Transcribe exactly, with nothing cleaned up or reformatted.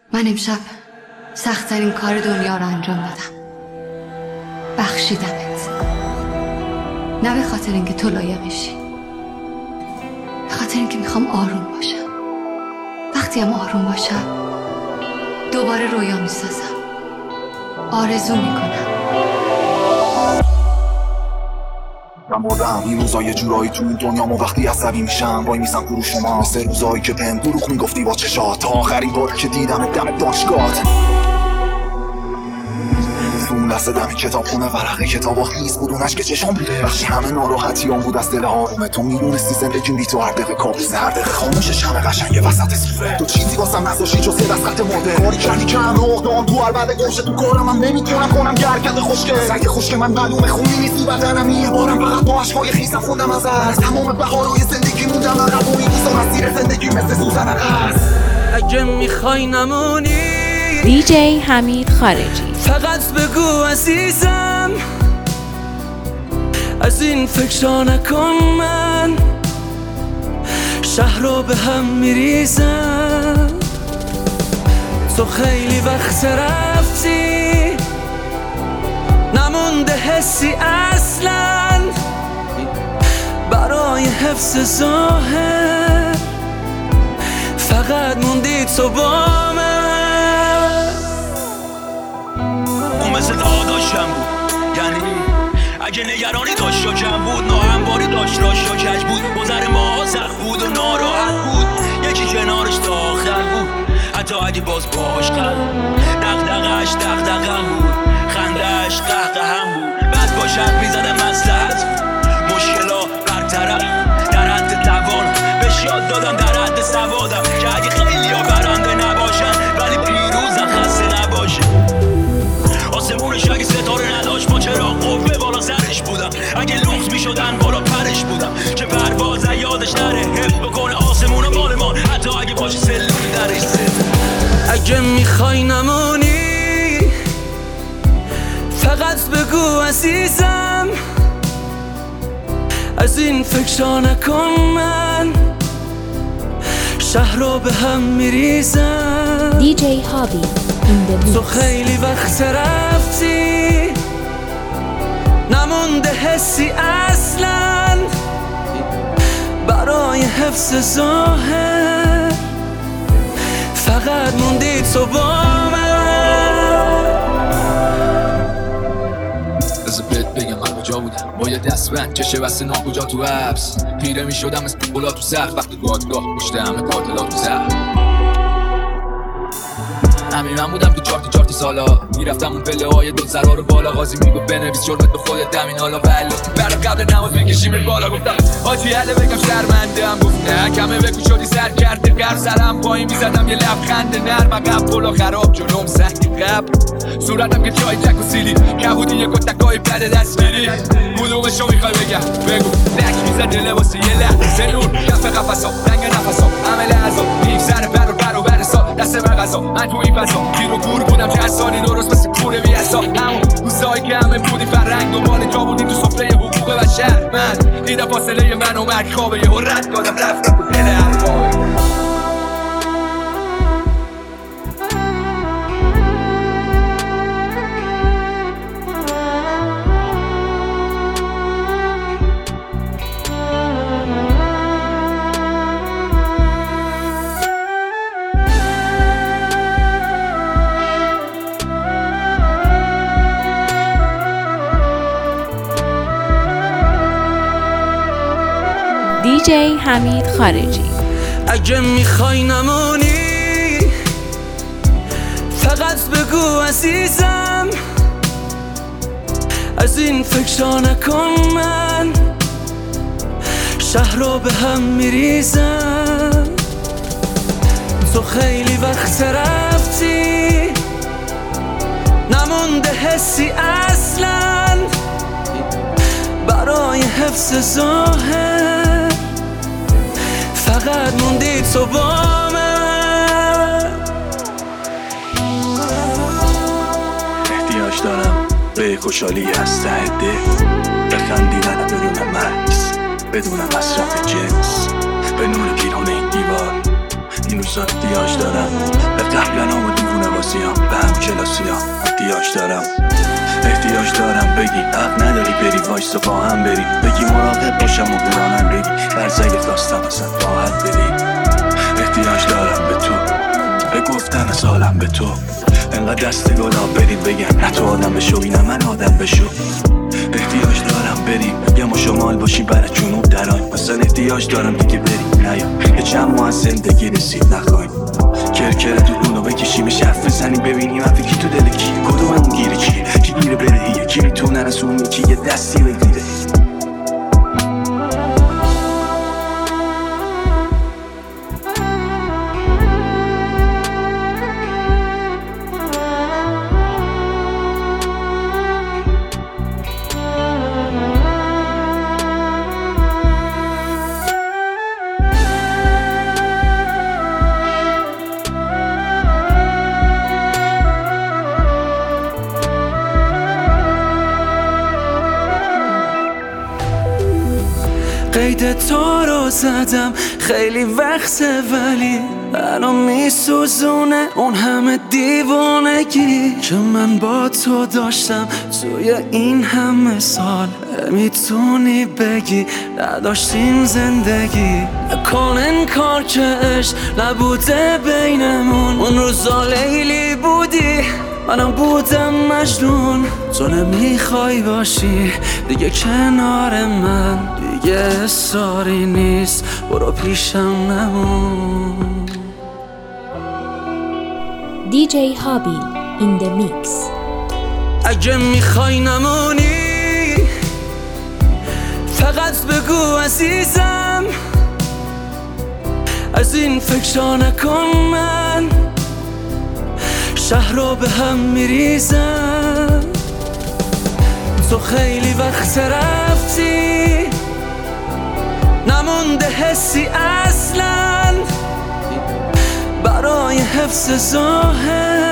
من امشب سخت‌ترین کار دنیا رو انجام دادم. بخشیدمت. نه به خاطر اینکه تو لایقشی، به خاطر اینکه میخوام آروم باشم. وقتی هم آروم باشم دوباره رویا میسازم، آرزو میکنم. من مردم این روزا یه جورایی تو این دنیامو وقتی عصبی میشم وای میسم گروه شما، مثل روزایی که بهم دروغ میگفتی با چشات، تا آخرین بار که دیدم دم باشگاهت. اون لحظه دم کتاب خونه ورقه کتابا خیز بود، اونش که چشم بوده بخشی همه ناراحتیام بود از دل آرومه. تو میدونستی زندگیم بی تو هر دقیقه کابوسه، هر دقیقه خاموشش همه قشنگه وسط سوره. تو چیزی واسم نذاشتی جز یه دست خط مرده، کاری کردی که هم راه دام تو هر بده گوشه تو کارم هم نمیتونم کنم گرکت خوشگه. سگ خوشگه من معلومه خونی نیستی بدنم، یه بارم فقط با عشقای خیسم خوندم از از تمام بهارهای زندگی موندم عقب و این روزا مسیر زندگی مثل سوزن قرص. اگه میخوای نمونی دی جی حمید خارجی، فقط بگو عزیزم از این فکرها نکن، من شهر رو به هم میریزم. تو خیلی وقت رفتی نمونده حسی اصلا برای حفظ ظاهر، فقط موندی تو با من. اون مثل داداشم بود، یعنی اگه نگرانی داشت و کم بود، ناهمواری داشت راش و کج بود، گذر ما سخت بود و ناراحت بود، یکی کنارش تا آخر بود، حتی اگه باز باش کرد دغدغه‌اش دغدغه‌ام بود، خنده‌اش قهقه‌ام بود. بعد با شب میزدم مصلحت مشکلا برطرف در حد توان، بهش یاد دادم در حد سوادم که اگه خیلی ها برنده نباشن ولی پیروزن خسته نباشه. آسمونش اگه ستاره نداشت با چراغ قوه بالا سرش بودم، اگه لغز میشدن بالا پرش بودم که پرواز یادش نره، حفظ بکنه آسمون و مال ما حتی اگه باشه سلولی درش زد. اگه میخوای نمونی فقط بگو عزیزم از این فکرها نکن، من شهر رو به هم میریزم. دی جی هابی تو خیلی وقت رفتی نمونده حسی اصلا برای حفظ ظاهر، فقط موندی تو با من. بذار بهت بگم من کجا بودم با یه دستبند چشه بسته ناکجا تو حبس، پیره می شدم مثل بلا تو سخت وقتی دادگاه پشت همه قاتلا تو سخت. همین من بودم تو چارتی چارتی سالا، میرفتم اون پله های دو زرا رو بالا، قاضی میگو بنویس جرمت به خودت دمین حالا ولی برای قبل نماز میکشیم بالا. گفتم آجی هله بگم شرمنده هم، گفت نه کمه بگو شدی سر کرده قرب، سرم پایین میزدم یه لبخند نرم، عقب بالا خراب جلوم سنگ قبل، صورتم که چای چک و سیلی کبودی یه گتکای بده دستگیری. کدومشو میخوای بگم بگو، نک میزده لباسی یه لحظه نور کف قفصا رنگ نفسا همه لحظا نیف سر برو برو برسا دست مغزا من تو این فضا گیر و گور بودم چه سالی درست مثل کوره بی اصا، همون روزایی که همه بودی فرنگ دنبال جا بودی تو سفره حقوق بشر. من دیدم فاصله من و مرگ خوابه یه رد دادم رفتم تو دل حرفای. دی جی حمید خارجی. اگه میخوای نمونی فقط بگو عزیزم از این فکرها نکن، من شهر رو به هم میریزم. تو خیلی وقت رفتی نمونده حسی اصلا برای حفظ ظاهر، فقط موندی تو با من. احتیاج دارم به خوشحالی از ته دل، بخندیدن بدون مکس، بدون مصرف جنس، به نور پیران این دیوار. این روزا احتیاج دارم به قبلن آمدون احتیاج دارم احتیاج دارم بگی حق نداری بری وایسا با هم بری بگی مراقب باشم و برانم بگی برزایی داستم اصلا راحت بری احتیاج دارم به تو به گفتن از حالم به تو انقدر دست گلا بریم بگم نه تو آدم بشو نه من آدم بشو احتیاج دارم بریم یه ما شمال باشیم برای جنوب دران مثلا احتیاج دارم دیگه بریم نیا یه چند ماه از زندگی رسید نخواهیم کرکر دورونو بکشیمش حرف بزنیم ببینیم حرفی کی تو دل کی کدوممون گیره کیه کی گیره بره کی میتونه از اون یکی یه دستی بگیره قید تو رو زدم خیلی وقته ولی الان میسوزونه اون همه دیوانگی که من با تو داشتم توی این همه سال میتونی بگی نداشتیم زندگی نکن انکار که عشق نبوده بینمون اون روزا لیلی بودی منم بودم مجنون تو نمیخوای باشی دیگه کنار من دیگه اصراری نیست برو پیشم نمون دی جی هابیل in the mix. اگه میخوای نمونی فقط بگو عزیزم از این فکرها نکن من شهر رو به هم میریزم تو خیلی وقت رفتی نمونده حسی اصلا برای حفظ ظاهر